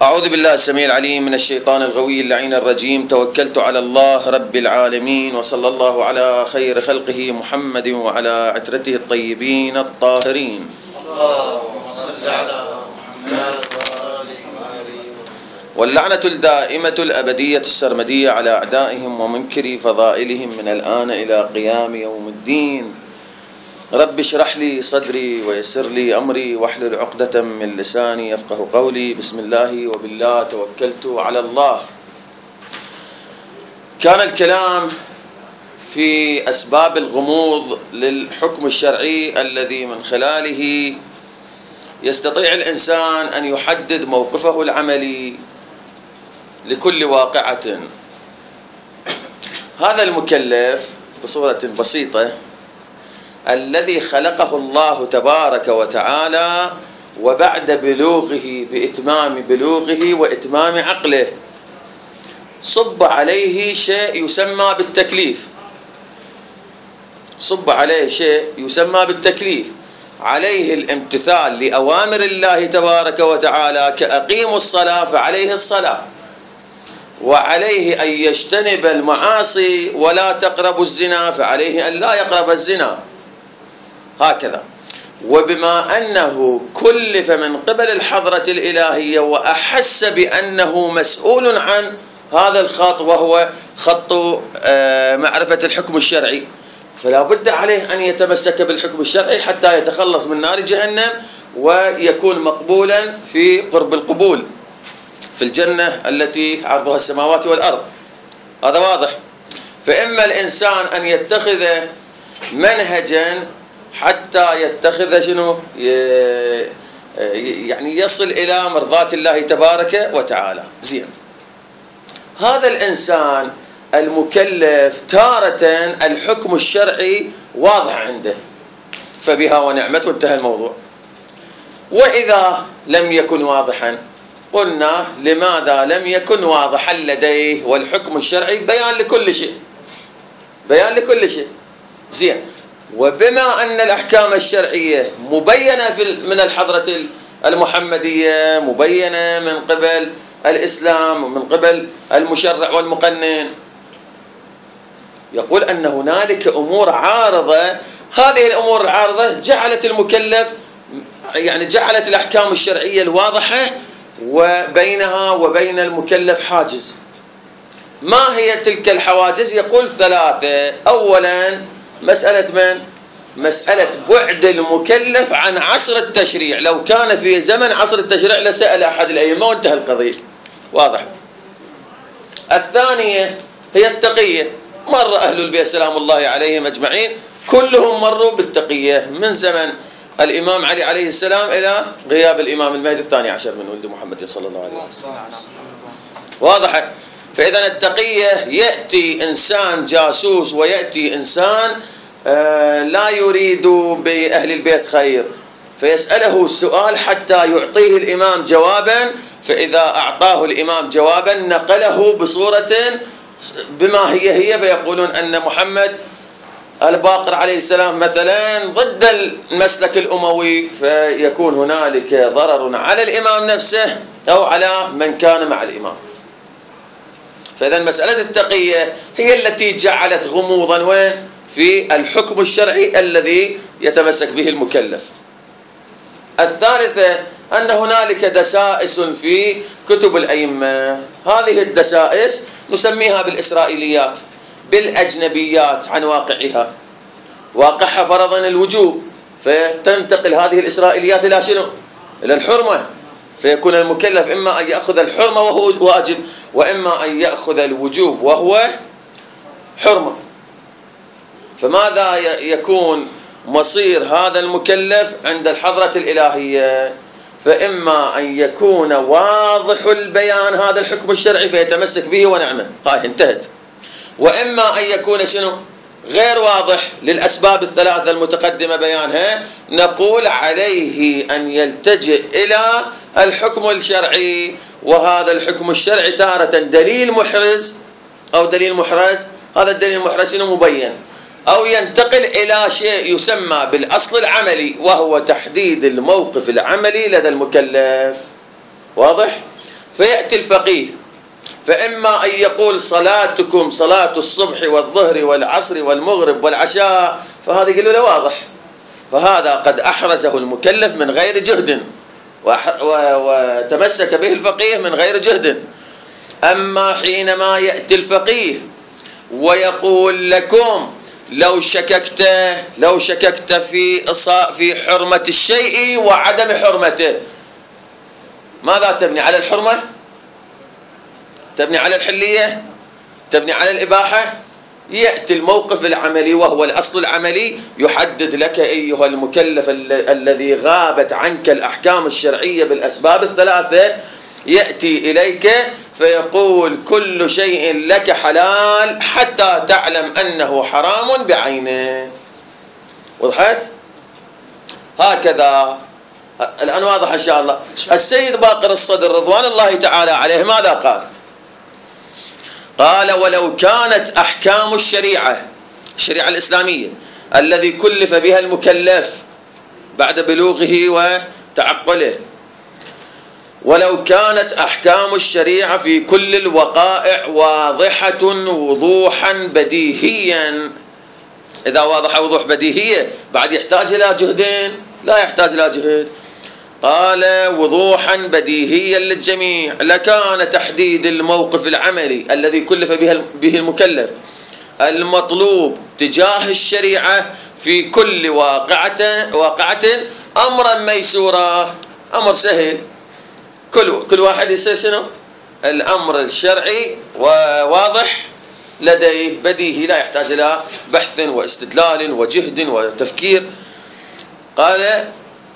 أعوذ بالله السميع العليم من الشيطان الغوي اللعين الرجيم. توكلت على الله رب العالمين، وصلى الله على خير خلقه محمد وعلى عترته الطيبين الطاهرين. اللهم صل على محمد واللعنة الدائمة الأبدية السرمدية على أعدائهم ومنكري فضائلهم من الآن إلى قيام يوم الدين. رب اشرح لي صدري ويسر لي أمري واحلل عقدة من لساني يفقه قولي. بسم الله وبالله توكلت على الله. كان الكلام في أسباب الغموض للحكم الشرعي الذي من خلاله يستطيع الإنسان أن يحدد موقفه العملي لكل واقعة. هذا المكلف بصورة بسيطة الذي خلقه الله تبارك وتعالى، وبعد بلوغه بإتمام بلوغه وإتمام عقله صب عليه شيء يسمى بالتكليف. صب عليه شيء يسمى بالتكليف، عليه الامتثال لأوامر الله تبارك وتعالى كأقيموا الصلاة فعليه الصلاة، وعليه أن يجتنب المعاصي ولا تقربوا الزنا فعليه أن لا يقرب الزنا، هكذا. وبما أنه كلف من قبل الحضرة الإلهية وأحس بأنه مسؤول عن هذا الخط وهو خط معرفة الحكم الشرعي، فلا بد عليه أن يتمسك بالحكم الشرعي حتى يتخلص من نار جهنم ويكون مقبولا في قرب القبول في الجنة التي عرضها السماوات والأرض. هذا واضح. فإما الإنسان أن يتخذ منهجا حتى يتخذ يعني يصل إلى مرضاة الله تبارك وتعالى. زين، هذا الإنسان المكلف تارة الحكم الشرعي واضح عنده فبها ونعمت وانتهى الموضوع. وإذا لم يكن واضحا قلنا لماذا لم يكن واضحا لديه؟ والحكم الشرعي بيان لكل شيء، بيان لكل شيء. زين، وبما أن الأحكام الشرعية مبينة من الحضرة المحمدية، مبينة من قبل الإسلام ومن قبل المشرع والمقنن، يقول أن هنالك أمور عارضة. هذه الأمور العارضة جعلت المكلف يعني جعلت الأحكام الشرعية الواضحة وبينها وبين المكلف حاجز. ما هي تلك الحواجز؟ يقول ثلاثة. أولا مسألة بعد المكلف عن عصر التشريع. لو كان في زمن عصر التشريع لسأل أحد الأئمة وانتهى القضية، واضح. الثانية هي التقية. مر أهل البيت سلام الله عليهم أجمعين كلهم مروا بالتقية من زمن الإمام علي عليه السلام إلى غياب الإمام المهدي الثاني عشر من ولد محمد صلى الله عليه وسلم، واضح. فإذا التقية يأتي إنسان جاسوس ويأتي إنسان لا يريد بأهل البيت خير فيسأله السؤال حتى يعطيه الإمام جوابا، فإذا أعطاه الإمام جوابا نقله بصورة بما هي فيقولون أن محمد الباقر عليه السلام مثلا ضد المسلك الأموي، فيكون هنالك ضرر على الإمام نفسه أو على من كان مع الإمام. فإذا مسألة التقية هي التي جعلت غموضا وين؟ في الحكم الشرعي الذي يتمسك به المكلف. الثالثة أن هنالك دسائس في كتب الأئمة. هذه الدسائس نسميها بالإسرائيليات، بالأجنبيات عن واقعها. واقعها فرضا الوجوب، فتنتقل هذه الإسرائيليات إلى شنو؟ إلى الحرمة، فيكون المكلف إما أن يأخذ الحرمة وهو واجب، وإما أن يأخذ الوجوب وهو حرمة. فماذا يكون مصير هذا المكلف عند الحضرة الإلهية؟ فإما أن يكون واضح البيان هذا الحكم الشرعي فيتمسك به ونعمه، هاي انتهت. وإما أن يكون شنو؟ غير واضح للأسباب الثلاثة المتقدمة بيانها، نقول عليه أن يلتجئ إلى الحكم الشرعي. وهذا الحكم الشرعي تارة دليل محرز أو دليل محرز، هذا الدليل المحرز مبين، أو ينتقل إلى شيء يسمى بالأصل العملي وهو تحديد الموقف العملي لدى المكلف، واضح؟ فيأتي الفقيه فإما أن يقول صلاتكم صلاة الصبح والظهر والعصر والمغرب والعشاء، فهذا يقول له واضح، فهذا قد أحرزه المكلف من غير جهد وتمسك به الفقيه من غير جهد. أما حينما يأتي الفقيه ويقول لكم لو شككت في حرمة الشيء وعدم حرمته، ماذا تبني؟ على الحرمة؟ تبني على الحلية؟ تبني على الإباحة؟ يأتي الموقف العملي وهو الأصل العملي يحدد لك أيها المكلف الذي غابت عنك الأحكام الشرعية بالأسباب الثلاثة، يأتي إليك فيقول كل شيء لك حلال حتى تعلم أنه حرام بعينه. وضحت؟ هكذا الآن واضح إن شاء الله. السيد باقر الصدر رضوان الله تعالى عليه ماذا قال؟ قال ولو كانت أحكام الشريعة الإسلامية الذي كلف بها المكلف بعد بلوغه وتعقله، ولو كانت أحكام الشريعة في كل الوقائع واضحة وضوحا بديهيا، إذا واضح وضوح بديهية بعد يحتاج إلى جهدين؟ لا يحتاج إلى جهد. قال وضوحا بديهيا للجميع لكان تحديد الموقف العملي الذي كلف به المكلف المطلوب تجاه الشريعة في كل واقعة أمرا ميسورا، أمر سهل، كل واحد يصير شنو؟ الأمر الشرعي وواضح لديه بديهي لا يحتاج إلى بحث واستدلال وجهد وتفكير. قال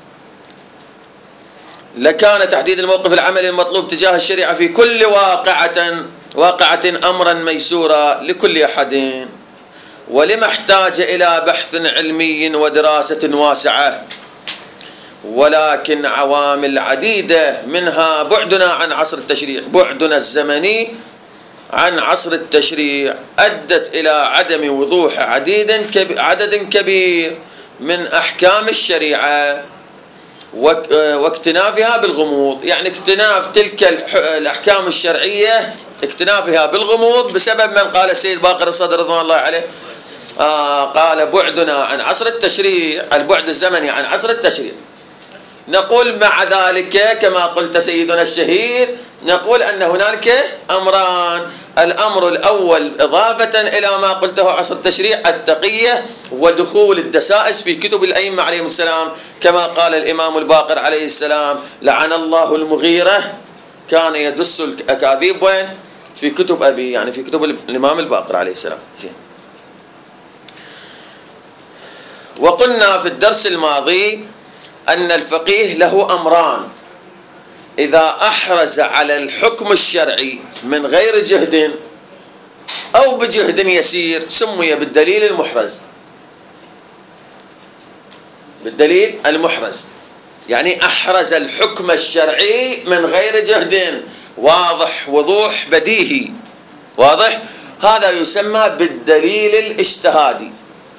لكان تحديد الموقف العملي المطلوب تجاه الشريعة في كل واقعة أمرا ميسورا لكل أحد، ولما احتاج إلى بحث علمي ودراسة واسعة، ولكن عوامل عديدة منها بعدنا عن عصر التشريع، بعدنا الزمني عن عصر التشريع أدت إلى عدم وضوح عدد كبير من أحكام الشريعة واكتنافها بالغموض، يعني اكتناف تلك الأحكام الشرعية اكتنافها بالغموض بسبب من قال السيد باقر الصدر رضوان الله عليه قال بعدنا عن عصر التشريع، البعد الزمني عن عصر التشريع. نقول مع ذلك كما قلت سيدنا الشهيد، نقول أن هنالك أمران، الأمر الأول إضافة إلى ما قلته عصر التشريع التقية ودخول الدسائس في كتب الأئمة عليهم السلام، كما قال الإمام الباقر عليه السلام لعن الله المغيرة كان يدس الأكاذيب وين؟ في كتب أبي، يعني في كتب الإمام الباقر عليه السلام. زين. وقلنا في الدرس الماضي أن الفقيه له أمران، إذا أحرز على الحكم الشرعي من غير جهد أو بجهد يسير سمي بالدليل المحرز. بالدليل المحرز يعني أحرز الحكم الشرعي من غير جهد، واضح وضوح بديهي واضح، هذا يسمى بالدليل الاجتهادي.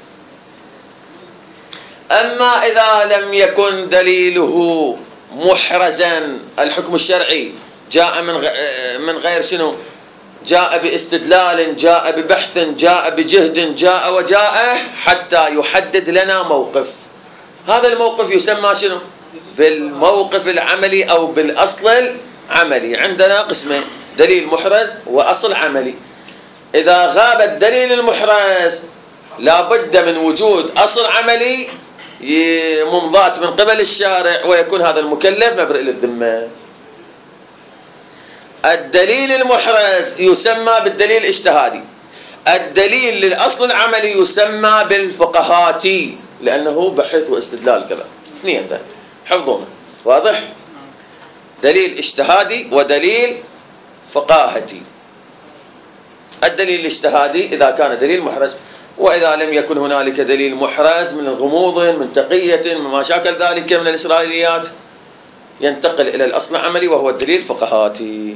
أما إذا لم يكن دليله محرزا، الحكم الشرعي جاء من غير شنو؟ جاء باستدلال، جاء ببحث، جاء بجهد، جاء حتى يحدد لنا موقف، هذا الموقف يسمى شنو؟ بالموقف العملي أو بالأصل العملي. عندنا قسمين، دليل محرز وأصل عملي. إذا غاب الدليل المحرز لابد من وجود أصل عملي ممضاة من قبل الشارع ويكون هذا المكلف مبرئ للذمة. الدليل المحرز يسمى بالدليل الاجتهادي، الدليل للأصل العملي يسمى بالفقهاتي لأنه بحث واستدلال كذا، اثنين حفظونا واضح؟ دليل اجتهادي ودليل فقاهتي. الدليل الاجتهادي إذا كان دليل محرز، وإذا لم يكن هنالك دليل محرز من غموض من تقية من ما شاكل ذلك من الإسرائيليات ينتقل إلى الأصل العملي وهو الدليل الفقهاتي.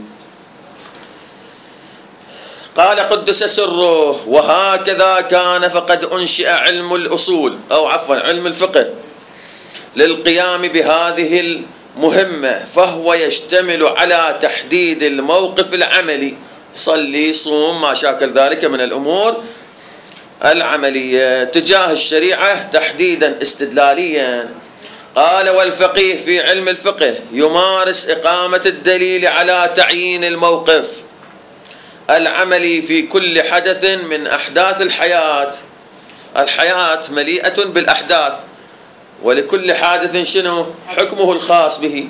قال قدس سره وهكذا كان فقد أنشئ علم الأصول أو عفوا علم الفقه للقيام بهذه مهمة، فهو يشتمل على تحديد الموقف العملي، صلي صوم ما شاكل ذلك من الأمور العملية تجاه الشريعة تحديدا استدلاليا. قال والفقيه في علم الفقه يمارس إقامة الدليل على تعيين الموقف العملي في كل حدث من أحداث الحياة. الحياة مليئة بالأحداث، ولكل حادث شنو حكمه الخاص به،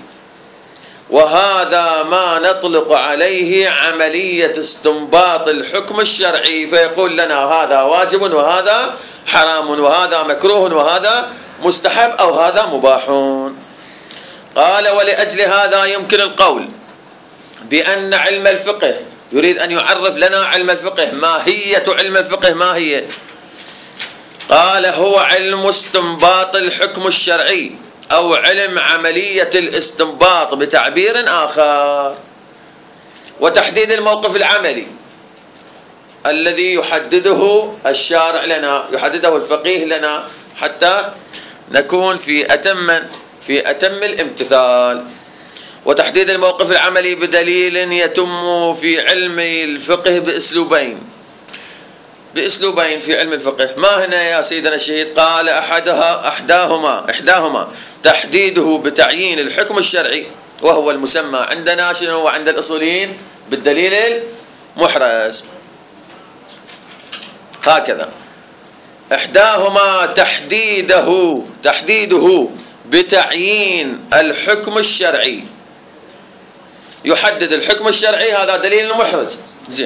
وهذا ما نطلق عليه عملية استنباط الحكم الشرعي، فيقول لنا هذا واجب وهذا حرام وهذا مكروه وهذا مستحب أو هذا مباح. قال ولأجل هذا يمكن القول بأن علم الفقه، يريد أن يعرف لنا علم الفقه، ماهية علم الفقه ما هي؟ قال هو علم استنباط الحكم الشرعي أو علم عملية الاستنباط بتعبير آخر، وتحديد الموقف العملي الذي يحدده الشارع لنا، يحدده الفقيه لنا حتى نكون في أتم الامتثال. وتحديد الموقف العملي بدليل يتم في علم الفقه بأسلوبين في علم الفقه. ما هنا يا سيدنا الشهيد؟ قال إحداهما تحديده بتعيين الحكم الشرعي، وهو المسمى عندنا شنو وعند الأصوليين بالدليل المحرز، هكذا. إحداهما تحديده بتعيين الحكم الشرعي، يحدد الحكم الشرعي، هذا دليل محرز زين،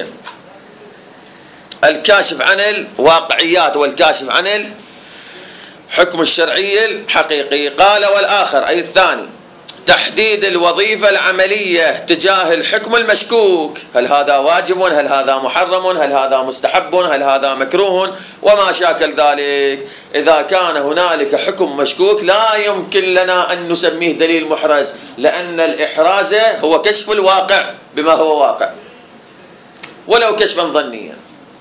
الكاشف عن الواقعيات والكاشف عن الحكم الشرعي الحقيقي. قال والآخر أي الثاني تحديد الوظيفة العملية تجاه الحكم المشكوك، هل هذا واجب، هل هذا محرم، هل هذا مستحب، هل هذا مكروه وما شاكل ذلك. إذا كان هنالك حكم مشكوك لا يمكن لنا أن نسميه دليل محرز، لأن الإحراز هو كشف الواقع بما هو واقع ولو كشفا ظنيا.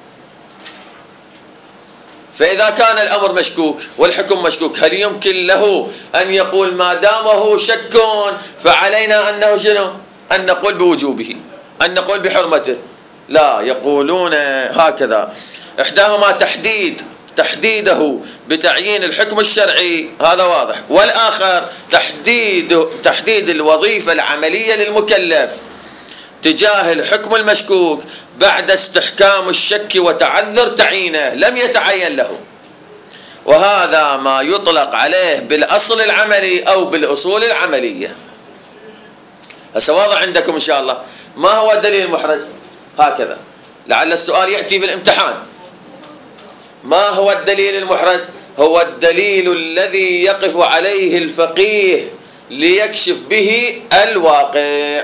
فإذا كان الأمر مشكوك والحكم مشكوك، هل يمكن له أن يقول ما دامه شك فعلينا أنه شنو؟ أن نقول بوجوبه، أن نقول بحرمته؟ لا، يقولون هكذا. إحداهما تحديده بتعيين الحكم الشرعي، هذا واضح، والآخر تحديد الوظيفة العملية للمكلف تجاه الحكم المشكوك بعد استحكام الشك وتعذر تعيينه، لم يتعين له، وهذا ما يطلق عليه بالأصل العملي أو بالأصول العملية. هسه واضح عندكم إن شاء الله. ما هو الدليل المحرز؟ هكذا لعل السؤال يأتي في الامتحان. ما هو الدليل المحرز؟ هو الدليل الذي يقف عليه الفقيه ليكشف به الواقع،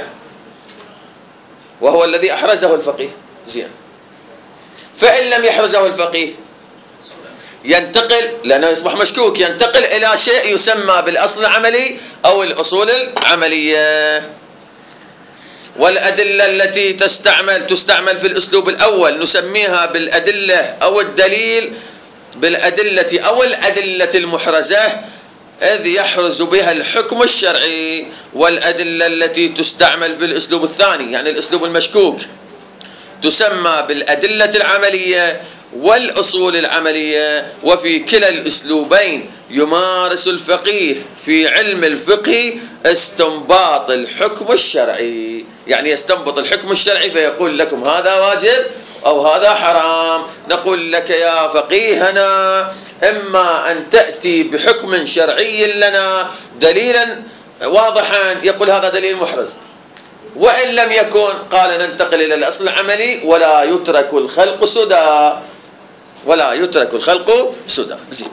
وهو الذي أحرزه الفقيه زين. فإن لم يحرزه الفقيه ينتقل، لأنه يصبح مشكوك، ينتقل إلى شيء يسمى بالأصل العملي أو الأصول العملية. والأدلة التي تستعمل في الأسلوب الأول نسميها بالأدلة أو الدليل بالأدلة أو الأدلة المحرزة، إذ يحرز بها الحكم الشرعي. والأدلة التي تستعمل في الأسلوب الثاني يعني الأسلوب المشكوك تسمى بالأدلة العملية والأصول العملية. وفي كلا الأسلوبين يمارس الفقيه في علم الفقه استنباط الحكم الشرعي، يعني يستنبط الحكم الشرعي فيقول لكم هذا واجب أو هذا حرام. نقول لك يا فقيهنا إما أن تأتي بحكم شرعي لنا دليلا واضحا يقول هذا دليل محرز، وإن لم يكن قال ننتقل إلى الأصل العملي ولا يترك الخلق سدى. زين.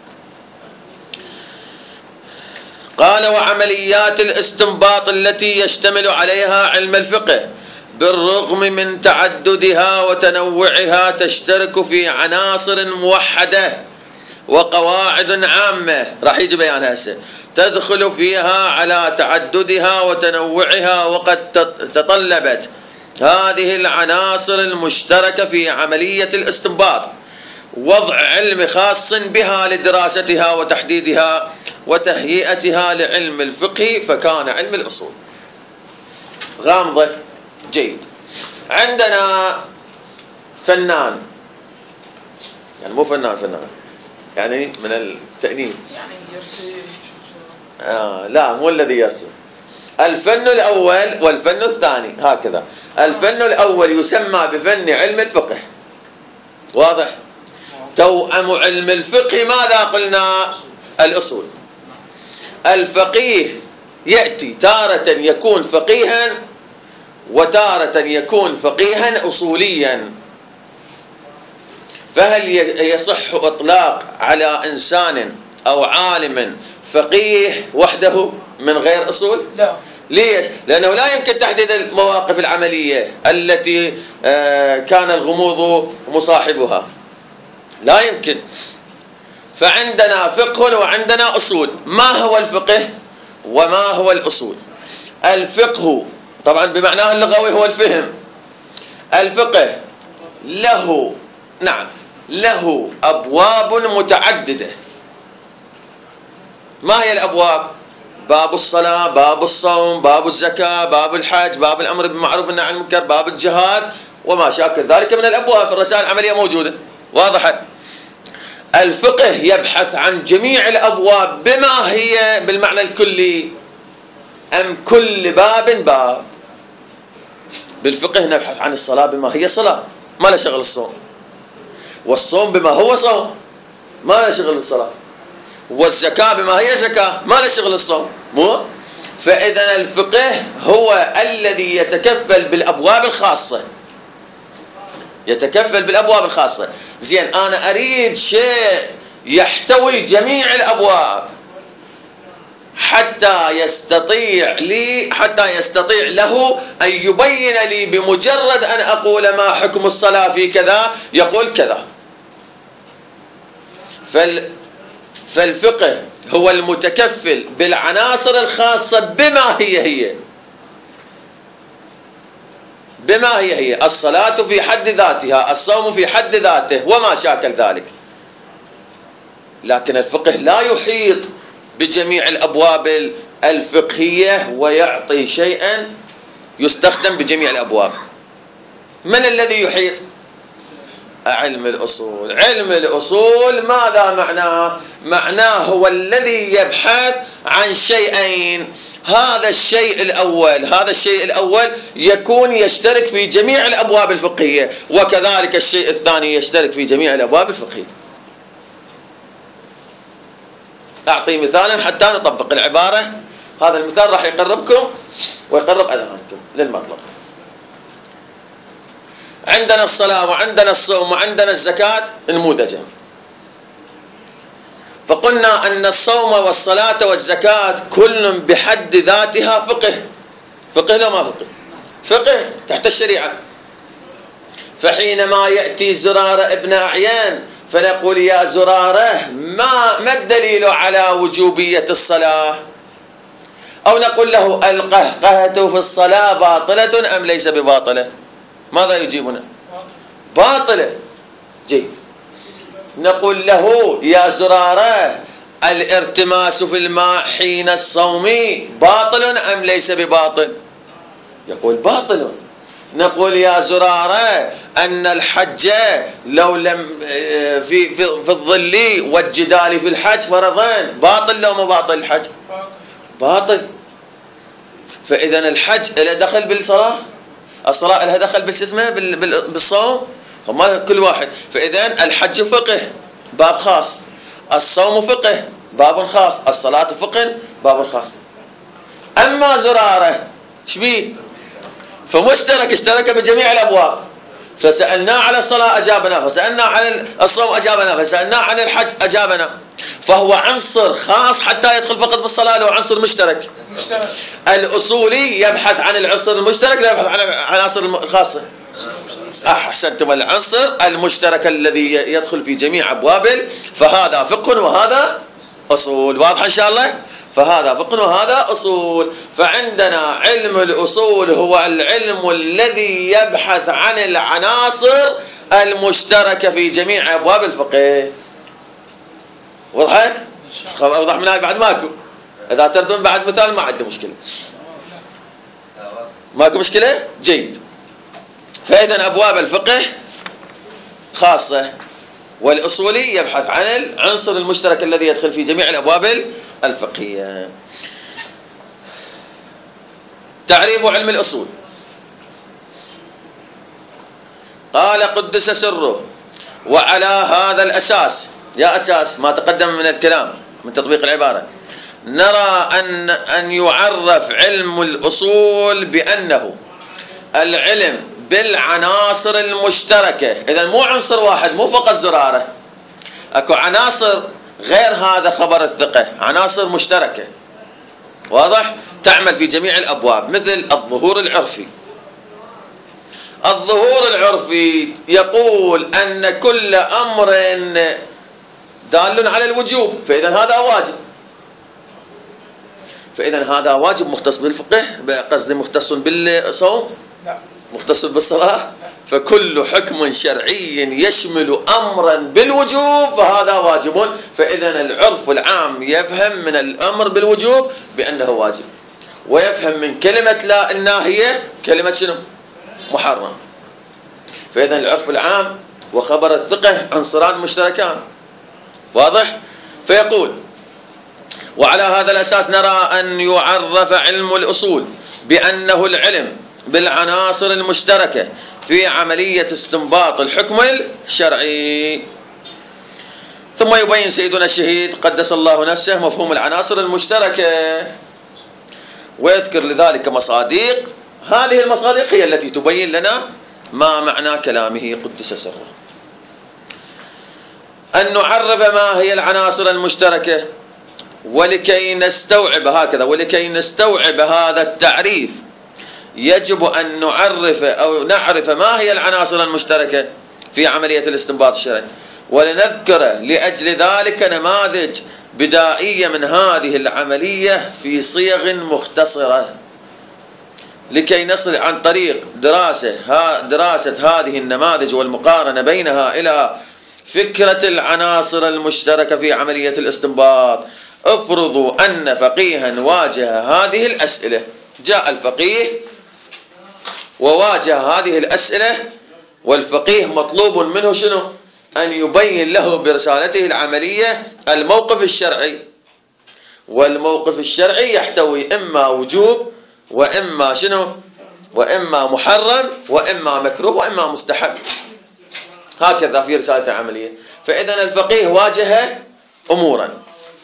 قال وعمليات الاستنباط التي يشتمل عليها علم الفقه بالرغم من تعددها وتنوعها تشترك في عناصر موحدة وقواعد عامة، راح يجي بيانها هسه، تدخل فيها على تعددها وتنوعها. وقد تطلبت هذه العناصر المشتركة في عملية الاستنباط وضع علم خاص بها لدراستها وتحديدها وتهيئتها لعلم الفقه فكان علم الأصول. غامضة. جيد. عندنا فنان، يعني مو فنان يعني من التأنيب، يعني يرسم. لا مو الذي يرسم. الفن الأول والفن الثاني هكذا. الفن الأول يسمى بفن علم الفقه. واضح؟ توأم علم الفقه ماذا قلنا؟ الأصول. الفقيه يأتي تارة يكون فقيها وتارة يكون فقيها أصوليا. فهل يصح إطلاق على إنسان أو عالم فقيه وحده من غير أصول؟ لا. ليش؟ لأنه لا يمكن تحديد المواقف العملية التي كان الغموض مصاحبها، لا يمكن. فعندنا فقه وعندنا أصول. ما هو الفقه وما هو الأصول؟ الفقه طبعا بمعناه اللغوي هو الفهم. الفقه له أبواب متعددة. ما هي الأبواب؟ باب الصلاة، باب الصوم، باب الزكاة، باب الحج، باب الأمر بالمعروف والنهي عن المنكر، باب الجهاد وما شاكل ذلك من الأبواب. في الرسائل العملية موجودة واضحة. الفقه يبحث عن جميع الأبواب بما هي بالمعنى الكلي أم كل باب. بالفقه نبحث عن الصلاة بما هي صلاة، ما له شغل الصوم، والصوم بما هو صوم، ما له شغل الصلاة، والزكاة بما هي زكاة، ما له شغل الصوم. مو؟ فإذا الفقه هو الذي يتكفل بالأبواب الخاصة. يتكفل بالأبواب الخاصة. زين، أنا أريد شيء يحتوي جميع الأبواب حتى يستطيع له أن يبين لي بمجرد أن أقول ما حكم الصلاة في كذا يقول كذا. فالفقه هو المتكفل بالعناصر الخاصة بما هي الصلاة في حد ذاتها، الصوم في حد ذاته وما شاكل ذلك. لكن الفقه لا يحيط بجميع الأبواب الفقهية ويعطي شيئا يستخدم بجميع الأبواب. من الذي يحيط؟ علم الأصول. علم الأصول ماذا معناه؟ معناه هو الذي يبحث عن شيئين. هذا الشيء الأول يكون يشترك في جميع الأبواب الفقهية، وكذلك الشيء الثاني يشترك في جميع الأبواب الفقهية. أعطي مثالا حتى نطبق العبارة. هذا المثال راح يقربكم ويقرب أذهانكم للمطلب. عندنا الصلاة وعندنا الصوم وعندنا الزكاة نموذجا. فقلنا أن الصوم والصلاة والزكاة كل بحد ذاتها فقه. فقه لا ما فقه تحت الشريعة. فحينما يأتي زرارة ابن أعيان فنقول يا زرارة ما الدليل على وجوبية الصلاة؟ أو نقول له القهقهة في الصلاة باطلة أم ليس بباطلة؟ ماذا يجيبنا؟ باطلة. جيد. نقول له يا زرارة الارتماس في الماء حين الصوم باطل أم ليس بباطل؟ يقول باطل. نقول يا زرارة أن الحج لو لم في الظل والجدال في الحج فرضان باطل لو ما باطل الحج؟ باطل. فإذا الحج له دخل بالصلاة، الصلاة لها دخل بالصوم، ما كل واحد. فإذا الحج فقه باب خاص، الصوم فقه باب خاص، الصلاة فقه باب خاص. أما زرارة شبيه؟ اشترك بجميع الأبواب. فسألناه على الصلاة أجابنا، فسألناه عن الصوم أجابنا، فسألناه عن الحج أجابنا. فهو عنصر خاص حتى يدخل فقط بالصلاة، لو عنصر مشترك. الأصولي يبحث عن العنصر المشترك، لا يبحث عن العناصر الخاصة. أحسنتم. العنصر المشترك الذي يدخل في جميع أبواب، فهذا فقه وهذا أصول. واضح إن شاء الله؟ فهذا فقه وهذا أصول. فعندنا علم الأصول هو العلم الذي يبحث عن العناصر المشتركة في جميع أبواب الفقه. وضحت؟ أوضح من هاي بعد ماكو. إذا تردون بعد مثال ما عنده مشكلة. ماكو مشكلة؟ جيد. فإذا أبواب الفقه خاصة، والأصولي يبحث عن العنصر المشترك الذي يدخل في جميع الأبواب الفقهية. تعريف علم الأصول. قال قدس سره: وعلى هذا الأساس، يا أساس ما تقدم من الكلام من تطبيق العبارة، نرى أن يعرف علم الأصول بأنه العلم بالعناصر المشتركة. إذن مو عنصر واحد، مو فقط زرارة، أكو عناصر غير هذا خبر الثقة، عناصر مشتركة واضح تعمل في جميع الأبواب، مثل الظهور العرفي. الظهور العرفي يقول أن كل أمر دال على الوجوب، فإذا هذا واجب. فإذا هذا واجب مختص بالفقه، قصدي مختص بالصوم، مختص بالصلاة. فكل حكم شرعي يشمل أمرا بالوجوب فهذا واجب. فإذا العرف العام يفهم من الأمر بالوجوب بأنه واجب، ويفهم من كلمة لا الناهية كلمة شنو؟ محرم. فإذا العرف العام وخبر الثقة عنصران مشتركان، واضح؟ فيقول: وعلى هذا الأساس نرى أن يعرف علم الأصول بأنه العلم بالعناصر المشتركة في عملية استنباط الحكم الشرعي. ثم يبين سيدنا الشهيد قدس الله نفسه مفهوم العناصر المشتركة، ويذكر لذلك مصادق. هذه المصادق هي التي تبين لنا ما معنى كلامه قدس سره. أن نعرف ما هي العناصر المشتركة، ولكي نستوعب هكذا، ولكي نستوعب هذا التعريف يجب أن نعرف ما هي العناصر المشتركة في عملية الاستنباط الشرعي، ولنذكر لأجل ذلك نماذج بدائية من هذه العملية في صيغ مختصرة، لكي نصل عن طريق دراسة هذه النماذج والمقارنة بينها إلى فكرة العناصر المشتركة في عملية الاستنباط. افرضوا أن فقيها واجه هذه الأسئلة، جاء الفقيه وواجه هذه الأسئلة، والفقيه مطلوب منه شنو؟ أن يبين له برسالته العملية الموقف الشرعي، والموقف الشرعي يحتوي إما وجوب وإما شنو؟ وإما محرم وإما مكروه وإما مستحب، هكذا في رسالة العملية. فإذا الفقيه واجه أمورا.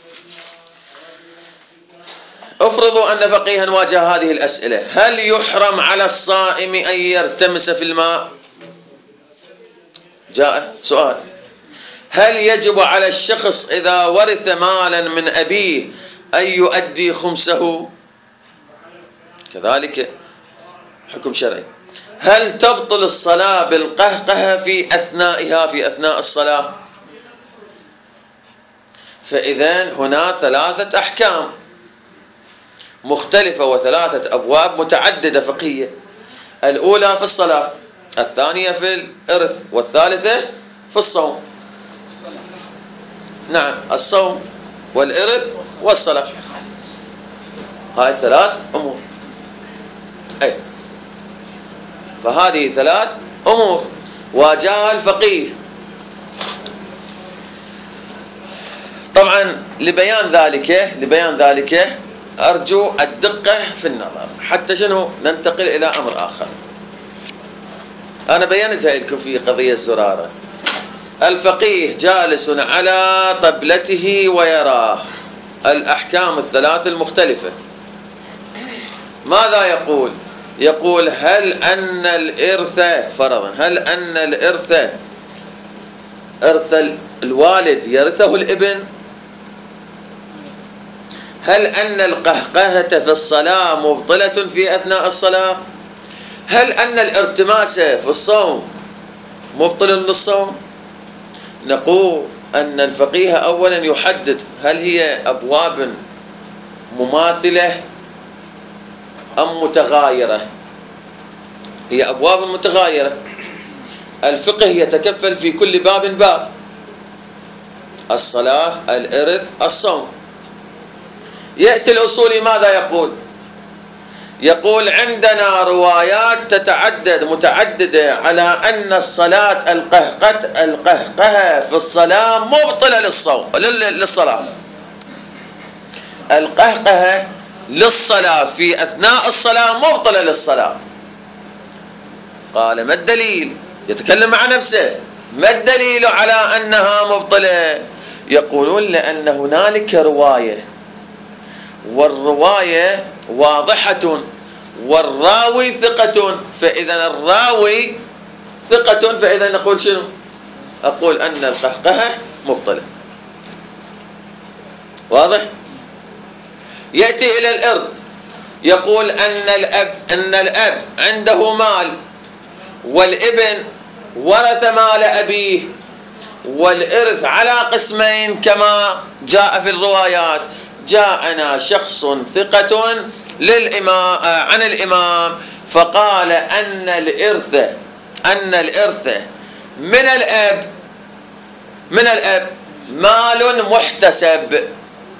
افرضوا أن فقيها واجه هذه الأسئلة: هل يحرم على الصائم أن يرتمس في الماء؟ جاء سؤال. هل يجب على الشخص إذا ورث مالا من أبيه أن يؤدي خمسه؟ كذلك حكم شرعي. هل تبطل الصلاة بالقهقه في أثنائها، في أثناء الصلاة؟ فإذن هنا ثلاثة أحكام مختلفة وثلاثة أبواب متعددة فقهية. الأولى في الصلاة، الثانية في الإرث، والثالثة في الصوم. نعم، الصوم والإرث والصلاة، هاي ثلاث أمور. أي فهذه ثلاث أمور واجهها الفقيه. طبعا لبيان ذلك أرجو الدقة في النظر حتى شنو ننتقل إلى أمر آخر. أنا بينتها لكم في قضية الزرارة. الفقيه جالس على طبلته ويراه الأحكام الثلاث المختلفة. ماذا يقول؟ يقول: هل أن الإرث فرضا، هل أن الإرث إرث الوالد يرثه الابن؟ هل أن القهقهة في الصلاة مبطلة في أثناء الصلاة؟ هل أن الارتماس في الصوم مبطل للصوم؟ نقول أن الفقيه أولا يحدد هل هي أبواب مماثلة أم متغايرة. هي أبواب متغايرة. الفقه يتكفل في كل باب باب، الصلاة، الإرث، الصوم. يأتي الأصولي ماذا يقول؟ يقول عندنا روايات متعددة على أن الصلاة القهقهة في الصلاة مبطلة للصلاة. القهقهة للصلاة في أثناء الصلاة مبطلة للصلاة. قال ما الدليل؟ يتكلم مع نفسه. ما الدليل على أنها مبطلة؟ يقولون لأن هنالك رواية، والرواية واضحة، والراوي ثقة، فإذا الراوي ثقة، فإذا نقول شنو؟ أقول أن القهقهة مبطلة. واضح؟ يأتي إلى الإرث، يقول أن الأب عنده مال، والابن ورث مال أبيه، والإرث على قسمين كما جاء في الروايات. جاءنا شخص ثقة عن الإمام فقال أن الإرث من الأب مال محتسب.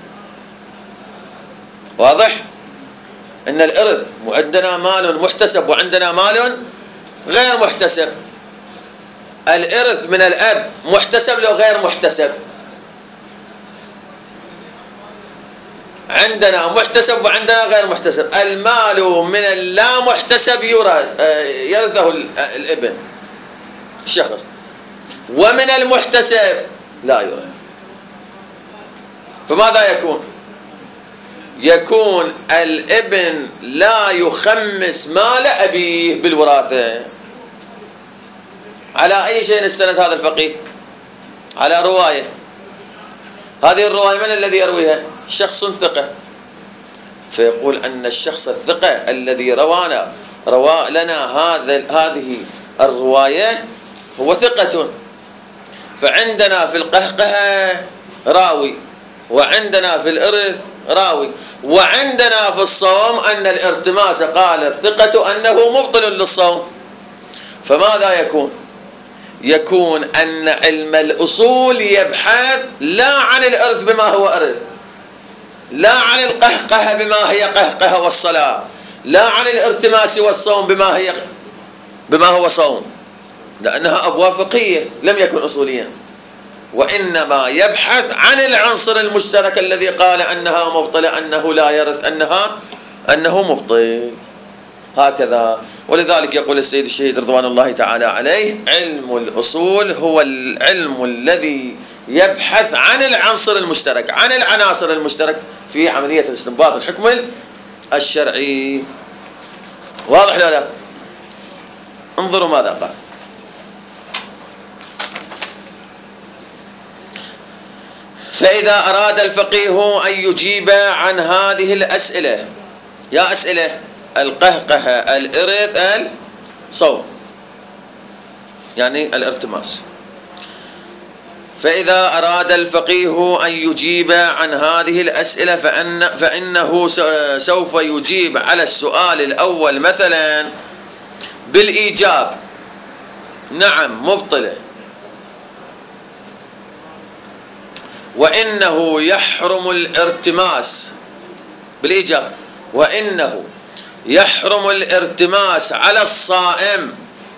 واضح؟ أن الإرث عندنا مال محتسب وعندنا مال غير محتسب. الإرث من الأب محتسب لو غير محتسب؟ عندنا محتسب وعندنا غير محتسب. المال من اللا محتسب يرثه الابن الشخص، ومن المحتسب لا يرث. فماذا يكون الابن لا يخمس مال أبيه بالوراثة. على أي شيء استند هذا الفقيه؟ على رواية. هذه الرواية من الذي يرويها؟ شخص ثقة. فيقول أن الشخص الثقة الذي روى لنا هذه الرواية هو ثقة. فعندنا في القهقهة راوي، وعندنا في الإرث راوي، وعندنا في الصوم أن الارتماس قال الثقة أنه مبطل للصوم. فماذا يكون أن علم الأصول يبحث لا عن الإرث بما هو إرث، لا عن القهقهة بما هي قهقهة والصلاة، لا عن الارتماس والصوم بما هو صوم، لأنها أبواب فقهية لم يكن أصوليا. وإنما يبحث عن العنصر المشترك الذي قال أنها مبطلة، أنه لا يرث، أنه مبطل. هكذا. ولذلك يقول السيد الشهيد رضوان الله تعالى عليه: علم الأصول هو العلم الذي يبحث عن العنصر المشترك، عن العناصر المشترك في عملية الاستنباط الحكم الشرعي. واضح ولا لا؟ انظروا ماذا قال: فإذا أراد الفقيه أن يجيب عن هذه الأسئلة، يا أسئلة القهقهة، الإرث، الصوم، يعني الارتماس. فإذا أراد الفقيه أن يجيب عن هذه الأسئلة فإنه سوف يجيب على السؤال الأول مثلا بالإيجاب: نعم مبطلة، وإنه يحرم الارتماس، بالإيجاب، وإنه يحرم الارتماس على الصائم.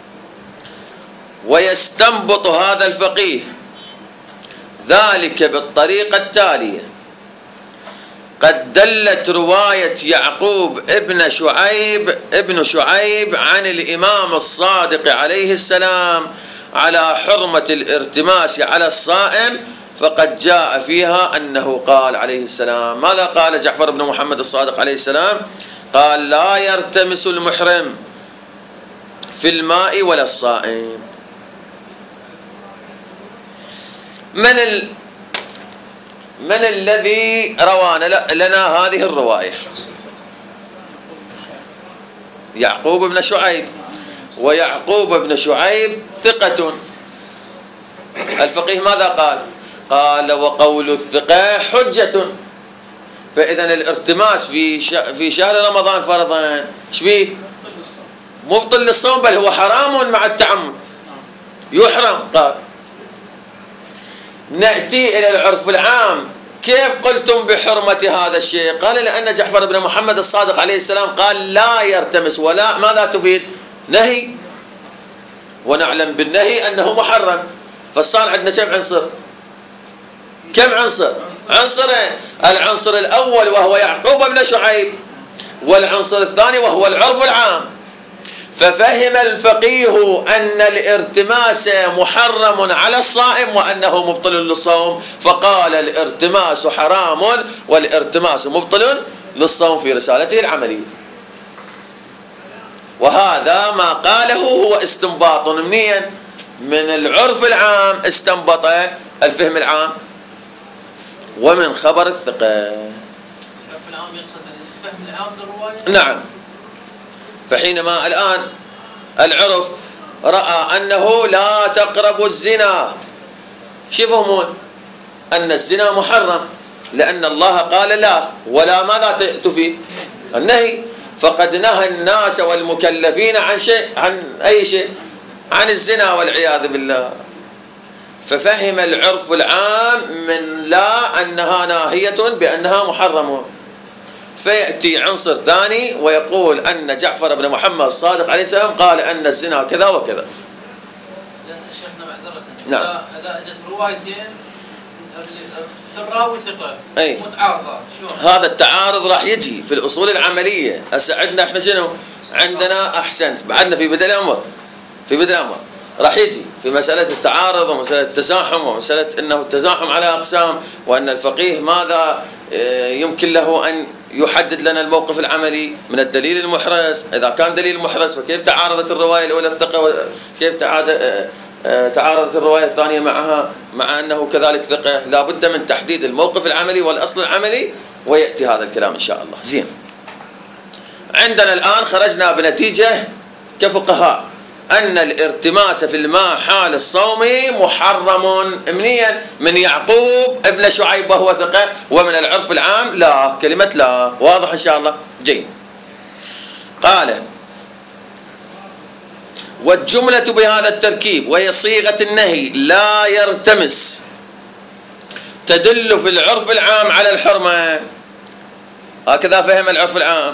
ويستنبط هذا الفقيه ذلك بالطريقة التالية: قد دلت رواية يعقوب ابن شعيب عن الإمام الصادق عليه السلام على حرمة الارتماس على الصائم، فقد جاء فيها أنه قال عليه السلام، ماذا قال جعفر بن محمد الصادق عليه السلام؟ قال: لا يرتمس المحرم في الماء ولا الصائم. من الذي روى لنا هذه الرواية؟ يعقوب بن شعيب، ويعقوب بن شعيب ثقة. الفقيه ماذا قال؟ قال: وقول الثقة حجة. فإذا الارتماس في شهر رمضان فرضا ايش بيه؟ مبطل للصوم، بل هو حرام مع التعمد، يحرم. قال: نأتي إلى العرف العام. كيف قلتم بحرمة هذا الشيء؟ قال لأن جعفر بن محمد الصادق عليه السلام قال لا يرتمس، ولا ماذا تفيد؟ نهي، ونعلم بالنهي أنه محرم. فصار عندنا كم عنصر؟ كم عنصر؟ عنصرين. العنصر الأول وهو يعقوب بن شعيب، والعنصر الثاني وهو العرف العام. ففهم الفقيه أن الارتماس محرم على الصائم وأنه مبطل للصوم، فقال الارتماس حرام والارتماس مبطل للصوم في رسالته العملية. وهذا ما قاله هو استنباط منين؟ من العرف العام، استنبط الفهم العام ومن خبر الثقة. العرف العام يقصد الفهم العام للرواية؟ نعم. فحينما الآن العرف رأى أنه لا تقربوا الزنا، شو يفهمون؟ أن الزنا محرم، لأن الله قال لا، ولا ماذا تفيد؟ النهي. فقد نهى الناس والمكلفين عن شيء، عن أي شيء؟ عن الزنا والعياذ بالله. ففهم العرف العام من لا أنها ناهية بأنها محرمة. فيأتي عنصر ثاني ويقول أن جعفر بن محمد الصادق عليه السلام قال أن الزنا كذا وكذا. شيخنا معذرة، نعم. إذا أجت روايتين الراوي ثقة متعارضة، شلون؟ هذا التعارض راح يجي في الأصول العملية. أسعدنا احنا شنو؟ عندنا أحسنت، بعدنا في بدء الأمر، في بدء الأمر راح يجي في مسألة التعارض ومسألة التزاحم ومسألة أنه التزاحم على أقسام، وأن الفقيه ماذا يمكن له أن يحدد لنا الموقف العملي من الدليل المحرز. إذا كان دليل محرز فكيف تعارضت الرواية الأولى الثقة، وكيف تعارضت الرواية الثانية معها مع أنه كذلك ثقة؟ لا بد من تحديد الموقف العملي والأصل العملي، ويأتي هذا الكلام إن شاء الله. زين، عندنا الآن خرجنا بنتيجة كفقهاء أن الارتماس في الماء حال الصوم محرم. منين؟ من يعقوب ابن شعيب وهو ثقة، ومن العرف العام لا، كلمة لا. واضح إن شاء الله؟ جيد. قال والجملة بهذا التركيب وهي صيغة النهي لا يرتمس تدل في العرف العام على الحرمة. هكذا فهم العرف العام.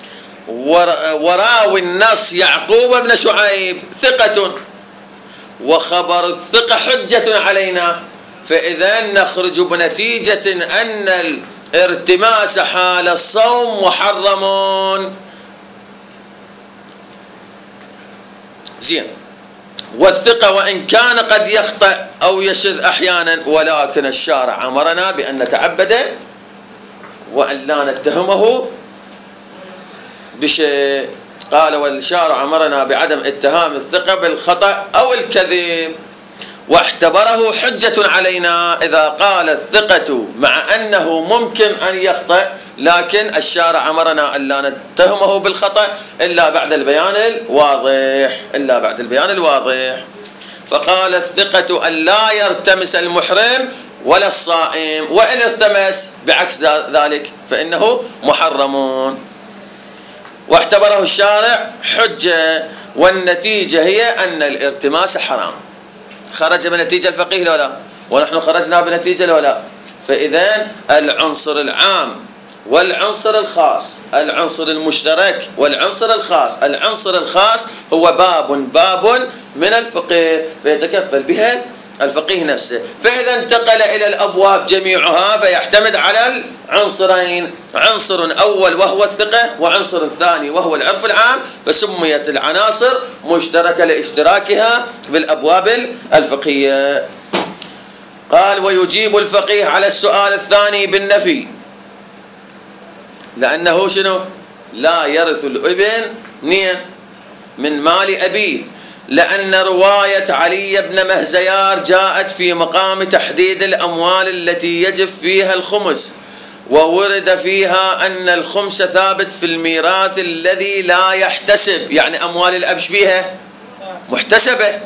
وراوي النص يعقوب بن شعيب ثقة، وخبر الثقة حجة علينا، فإذا نخرج بنتيجة أن الارتماس حال الصوم محرم. زين. والثقة وإن كان قد يخطئ أو يشذ أحيانا، ولكن الشارع أمرنا بأن نتعبد وأن لا نتهمه بشيء. قال والشارع أمرنا بعدم اتهام الثقة بالخطأ أو الكذب، واعتبره حجة علينا إذا قال الثقة مع أنه ممكن أن يخطئ، لكن الشارع أمرنا أن لا نتهمه بالخطأ إلا بعد البيان الواضح، إلا بعد البيان الواضح. فقال الثقة أن لا يرتمس المحرم ولا الصائم، وإن ارتمس بعكس ذلك فإنه محرم، واعتبره الشارع حجة. والنتيجة هي أن الارتماس حرام. خرج بنتيجة الفقيه لو لا؟ ونحن خرجنا بنتيجة لو لا؟ فإذا العنصر العام والعنصر الخاص، العنصر المشترك والعنصر الخاص، العنصر الخاص هو باب من الفقه فيتكفل بها الفقيه نفسه. فإذا انتقل إلى الأبواب جميعها فيعتمد على العنصرين، عنصر أول وهو الثقة، وعنصر ثاني وهو العرف العام، فسميت العناصر مشتركة لاشتراكها بالأبواب الفقهية. قال ويجيب الفقيه على السؤال الثاني بالنفي، لأنه شنو؟ لا يرث الابن من مال أبيه، لأن رواية علي بن مهزيار جاءت في مقام تحديد الأموال التي يجب فيها الخمس، وورد فيها أن الخمس ثابت في الميراث الذي لا يحتسب، يعني أموال الأب فيها محتسبة.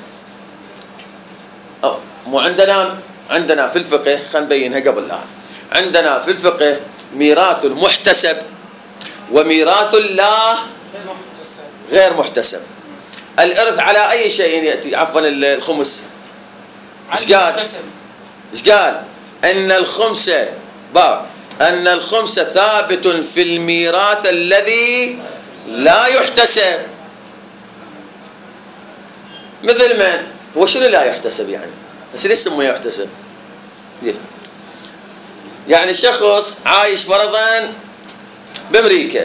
مو عندنا في الفقه، خلينا نبينها قبل الآن. عندنا في الفقه ميراث محتسب وميراث لا غير محتسب. الإرث على أي شيء يأتي؟ عفوا الخمس ايش قال؟ ايش قال؟ أن الخمس ثابت في الميراث الذي لا يحتسب. مثل من؟ هو شنو لا يحتسب يعني؟ بس ليش سموه يحتسب؟ يعني شخص عايش فرضا بأمريكا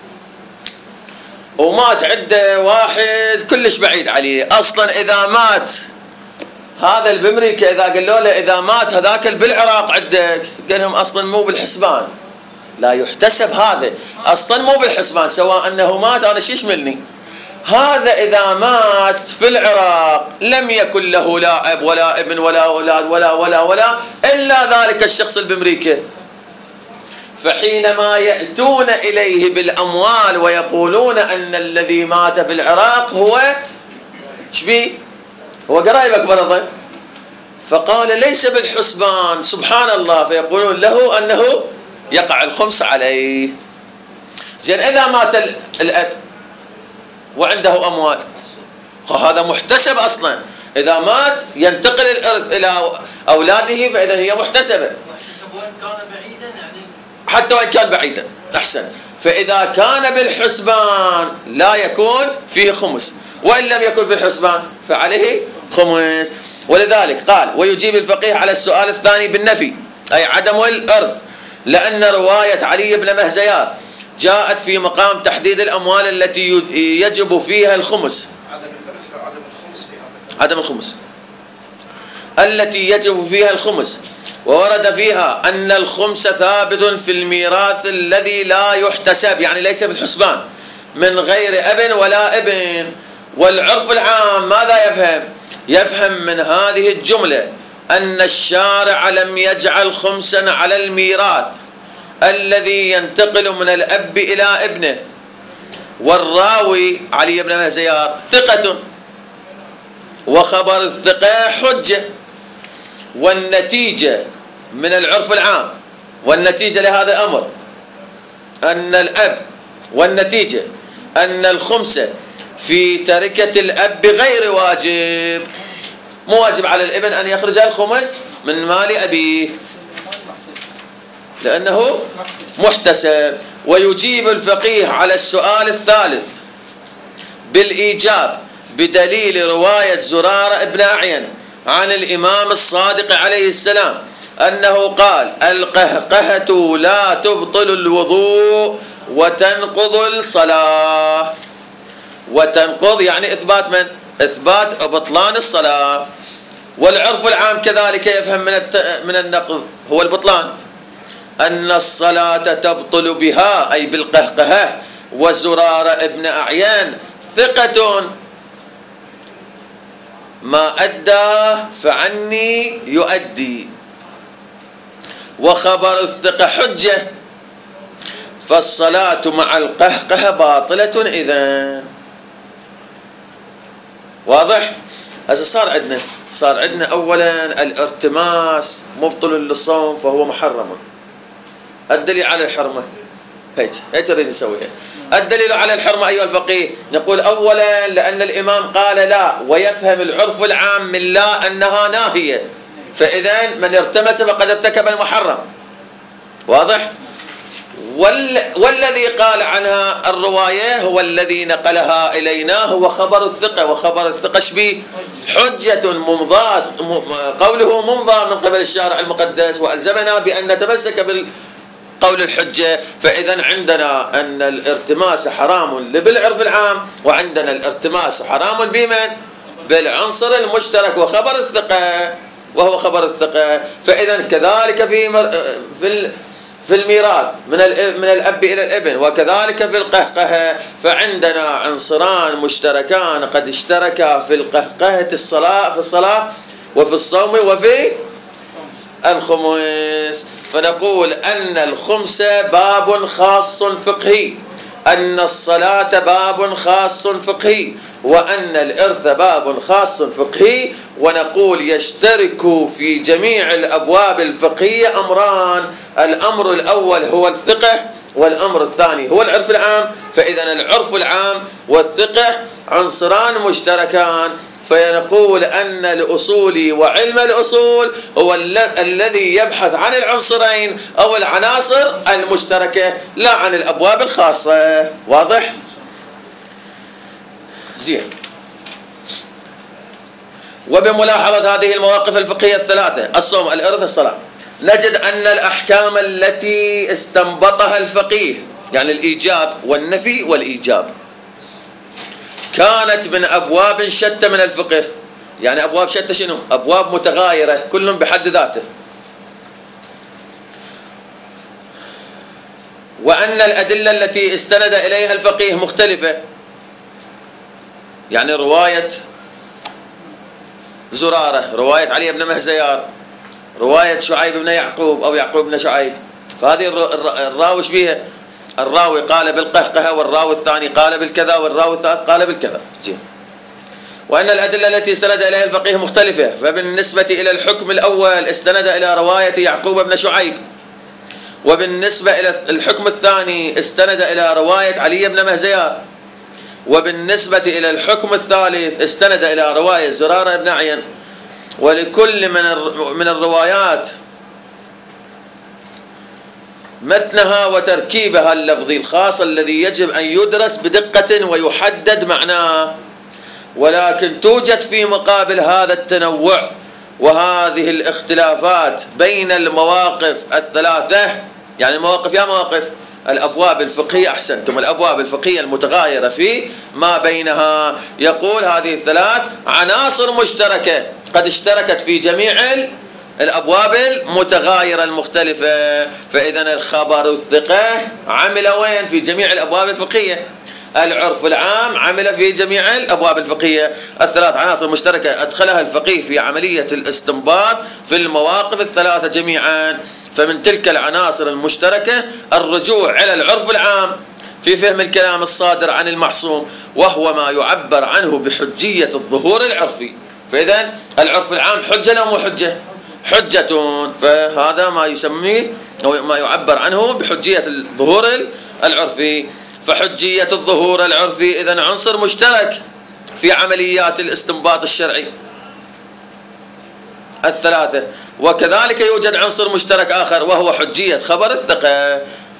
ومات عنده واحد كلش بعيد عليه، أصلا إذا مات هذا اللي بأمريكا إذا قالوا له إذا مات هذاك اللي بالعراق عندك، قال لهم أصلا مو بالحسبان، لا يحتسب، هذا أصلا مو بالحسبان، سواء أنه مات أنا شيش ملني. هذا إذا مات في العراق لم يكن له لا أب ولا ابن ولا أولاد ولا إلا ذلك الشخص اللي بأمريكا. فحينما يأتون إليه بالأموال ويقولون أن الذي مات في العراق هو شبيه؟ هو قرايبك فرضا، فقال ليس بالحسبان، سبحان الله، فيقولون له أنه يقع الخمس عليه. زين إذا مات الأب وعنده أموال هذا محتسب أصلا، إذا مات ينتقل الإرث إلى أولاده فإذا هي محتسبة حتى وإن كان بعيدا. أحسن. فإذا كان بالحسبان لا يكون فيه خمس، وإن لم يكن في الحسبان فعليه خمس. ولذلك قال ويجيب الفقيه على السؤال الثاني بالنفي، أي عدم الإرث، لأن رواية علي بن مهزيار جاءت في مقام تحديد الأموال التي يجب فيها الخمس، عدم الخمس التي يجب فيها الخمس، وورد فيها أن الخمس ثابت في الميراث الذي لا يحتسب، يعني ليس في الحسبان، من غير أب ولا ابن. والعرف العام ماذا يفهم؟ يفهم من هذه الجملة أن الشارع لم يجعل خمسا على الميراث الذي ينتقل من الأب إلى ابنه. والراوي علي بن مهزيار ثقة، وخبر الثقة حجة، والنتيجة من العرف العام، والنتيجة لهذا الأمر أن الأب، والنتيجة أن الخمس في تركة الأب غير واجب، مو واجب على الابن أن يخرج الخمس من مال أبيه لأنه محتسب. ويجيب الفقيه على السؤال الثالث بالإيجاب بدليل رواية زرارة بن أعين عن الإمام الصادق عليه السلام أنه قال القهقهة لا تبطل الوضوء وتنقض الصلاة. وتنقض يعني إثبات من؟ إثبات بطلان الصلاة. والعرف العام كذلك يفهم من النقض هو البطلان أن الصلاة تبطل بها أي بالقهقهة. وزرارة ابن أعيان ثقة ما أدى فعني يؤدي، وخبر الثقة حجة، فالصلاة مع القهقهة باطلة إذن. واضح؟ هذا صار عندنا أولا الارتماس مبطل للصوم فهو محرم. الدليل على الحرمة هيك نريد نسويها. الدليل على الحرمة أيها الفقيه، نقول أولا لأن الإمام قال لا، ويفهم العرف العام من لا أنها ناهية، فإذا من ارتمس فقد ارتكب المحرم. واضح؟ والذي قال عنها الرواية هو الذي نقلها إلينا هو خبر الثقة، وخبر الثقة شبيه حجة ممضاة، قوله ممضى من قبل الشارع المقدس، وألزمنا بأن نتمسك بالقول الحجة. فإذا عندنا أن الارتماس حرام بالعرف العام، وعندنا الارتماس حرام بمن؟ بالعنصر المشترك وخبر الثقة، وهو خبر الثقة. فإذا كذلك في الميراث من الأب إلى الابن، وكذلك في القهقهة، فعندنا عنصران مشتركان قد اشتركا في القهقهة في الصلاة وفي الصوم وفي الخمس. فنقول أن الخمس باب خاص فقهي، أن الصلاة باب خاص فقهي، وأن الإرث باب خاص فقهي. ونقول يشترك في جميع الأبواب الفقهية أمران، الأمر الأول هو الثقة، والأمر الثاني هو العرف العام. فإذا العرف العام والثقة عنصران مشتركان فنقول أن الأصولي وعلم الأصول هو الذي يبحث عن العنصرين أو العناصر المشتركة لا عن الأبواب الخاصة. واضح؟ زين. وبملاحظة هذه المواقف الفقهية الثلاثة، الصوم، الإرث، الصلاة، نجد أن الأحكام التي استنبطها الفقيه، يعني الإيجاب والنفي والإيجاب، كانت من أبواب شتى من الفقه. يعني أبواب شتى شنو؟ أبواب متغايرة كل بحد ذاته. وأن الأدلة التي استند إليها الفقيه مختلفة. يعني رواية زرارة، رواية علي بن مهزيار، رواية شعيب بن يعقوب أو يعقوب بن شعيب، فهذه الراوي بها، الراوي قال بالقهقهة والراوي الثاني قال بالكذا والراوي الثالث قال بالكذا. وأن الأدلة التي استند إليها الفقيه مختلفة. فبالنسبة إلى الحكم الأول استند إلى رواية يعقوب بن شعيب، وبالنسبة إلى الحكم الثاني استند إلى رواية علي بن مهزيار، وبالنسبة إلى الحكم الثالث استند إلى رواية زرارة بن عين. ولكل من الروايات متنها وتركيبها اللفظي الخاص الذي يجب أن يدرس بدقة ويحدد معناه. ولكن توجد في مقابل هذا التنوع وهذه الاختلافات بين المواقف الثلاثة، يعني المواقف يا مواقف الأبواب الفقهية، أحسنتم، الأبواب الفقهية المتغايرة في ما بينها. يقول هذه الثلاث عناصر مشتركة قد اشتركت في جميع الأبواب المتغايرة المختلفة. فإذا الخبر والثقة عمل وين؟ في جميع الأبواب الفقهية. العرف العام عمل في جميع الأبواب الفقهية. الثلاث عناصر مشتركة أدخلها الفقيه في عملية الاستنباط في المواقف الثلاثة جميعا. فمن تلك العناصر المشتركة الرجوع إلى العرف العام في فهم الكلام الصادر عن المعصوم، وهو ما يعبر عنه بحجية الظهور العرفي. فإذا العرف العام حجة أو مو حجة؟ حجة. فهذا ما يسميه أو ما يعبر عنه بحجية الظهور العرفي. فحجية الظهور العرفي إذن عنصر مشترك في عمليات الاستنباط الشرعي الثلاثة. وكذلك يوجد عنصر مشترك آخر وهو حجية خبر الثقة.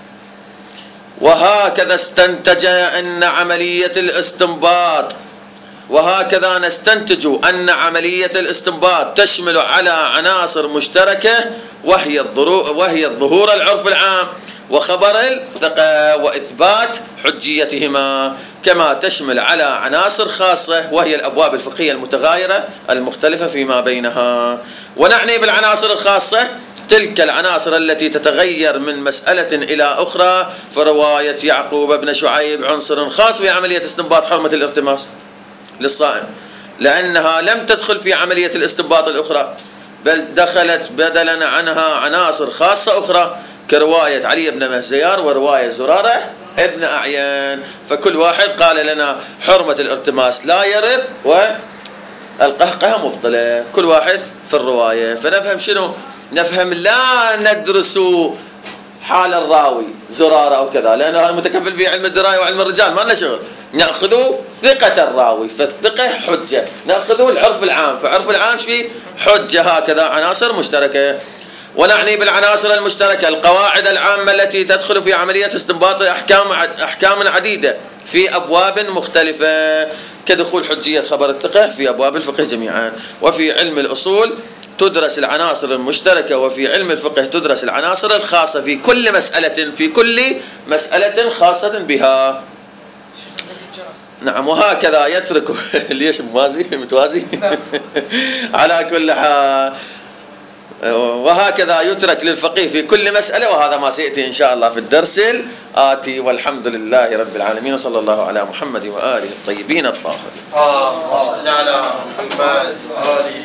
وهكذا استنتج أن عملية الاستنباط، وهكذا نستنتج أن عملية الاستنباط تشمل على عناصر مشتركة وهي الظهور العرف العام وخبر الثقة وإثبات حجيتهما، كما تشمل على عناصر خاصة وهي الأبواب الفقهية المتغايرة المختلفة فيما بينها. ونعني بالعناصر الخاصة تلك العناصر التي تتغير من مسألة إلى أخرى. فرواية يعقوب بن شعيب عنصر خاص في عملية استنباط حرمة الارتماس للصائم، لأنها لم تدخل في عملية الاستنباط الأخرى، بل دخلت بدلا عنها عناصر خاصة أخرى كرواية علي بن مهزيار ورواية زرارة ابن أعين. فكل واحد قال لنا حرمة الارتماس لا يرث والقهقهة مبطلة، كل واحد في الرواية. فنفهم شنو؟ نفهم لا ندرس حال الراوي زرارة أو كذا، لأنه متكفل في علم الدراية وعلم الرجال، ما لنا شغل. نأخذ ثقة الراوي، فالثقة حجة. نأخذ العرف العام، فعرف العام شبيه حجة. هكذا عناصر مشتركة. ونعني بالعناصر المشتركة القواعد العامة التي تدخل في عملية استنباط أحكام عديدة في أبواب مختلفة، كدخول حجية خبر الثقة في أبواب الفقه جميعا. وفي علم الأصول تدرس العناصر المشتركة، وفي علم الفقه تدرس العناصر الخاصة في كل مسألة خاصة بها. نعم. وهكذا يترك ليش متوازي على كل حال. وهكذا يترك للفقيه في كل مسألة، وهذا ما سيأتي إن شاء الله في الدرس الآتي. والحمد لله رب العالمين، وصلى الله على محمد وآله الطيبين الطاهرين. اللهم صل على محمد وآله